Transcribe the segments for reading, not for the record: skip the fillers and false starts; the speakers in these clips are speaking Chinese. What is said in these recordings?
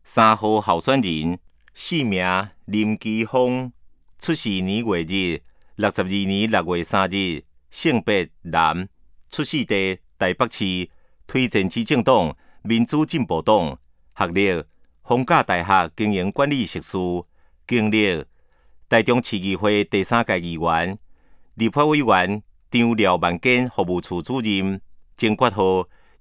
3号候选人姓名林基峰，出世年月日62年6月3日，性别男，出世地台北市，推荐之政党民主进步党，学历逢甲大学经营管理硕士，经历台中市议会第3届议员、立法委员张廖万坚服务处主任，前决号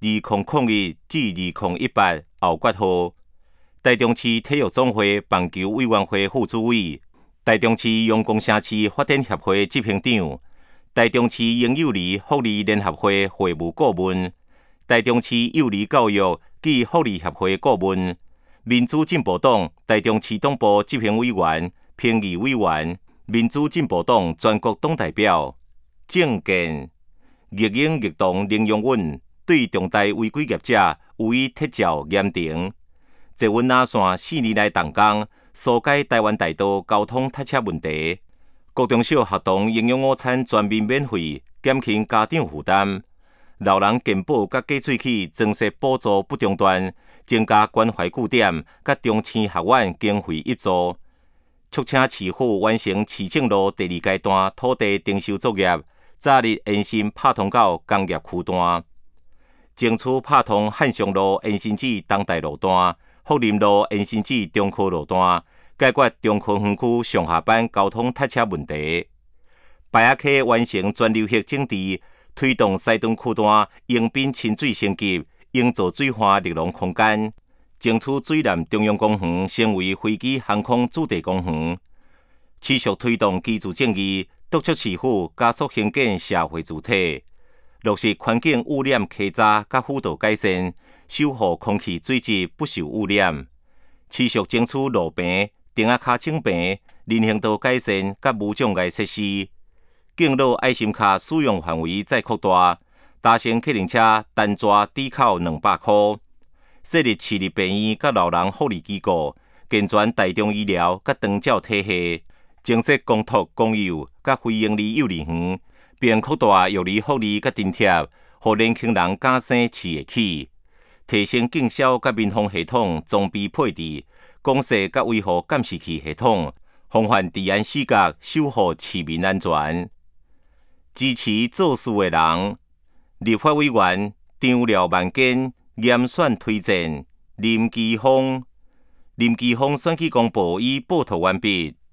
2001至2018后决号。台中市体育总会棒球委员会副主委，台中市阳光城市发展协会执行长，台中市婴幼儿福利联合会会务顾问，台中市幼儿教育暨福利协会顾问，民主进步党台中市党部执行委员、评议委员，民主进步党全国党代表。政见：逆应逆动零容忍，对重大违规业者予以撤照严惩。捷运拉线4年来动工，疏解台湾大道交通塞车问题。国中小学童营养午餐全面免费，减轻家长负担。老人健保甲加水器装设补助不中断，增加关怀据点甲中青学院经费挹注。促请市府完成市政路第2阶段土地征收作业，早日延伸拍通到工业区段。争取拍通汉翔路延伸至东大路段。福林路延伸至中科路段，解决中科园区上下班交通塞车问题。白雅溪完成全流域整治，推动西屯区段迎宾亲水升级，营造水化绿农空间，争取水南中央公园成为飞机航空主题公园。持续推动居住正义，督促市府加速兴建社会主体，落实环境污染稽查甲辅导改善。守护空气水质不受污染，持续争取路平、顶仔卡整平、人行道改善甲无障碍设施，敬老爱心卡使用范围再扩大，搭乘客人车单抓抵扣200块，设立市立病院甲老人福利机构，健全大众医疗甲长照体系，增设公托、公幼甲非营利幼儿园，并扩大育儿福利甲津贴，互年轻人敢生饲得起。提升警消甲民防系统装备配置，公示甲维护监视器系统，防范治安死角，守护市民安全。支持做事的人，立法委员张廖万坚严选推荐林基峰。林基峰选举公报已报涂完毕，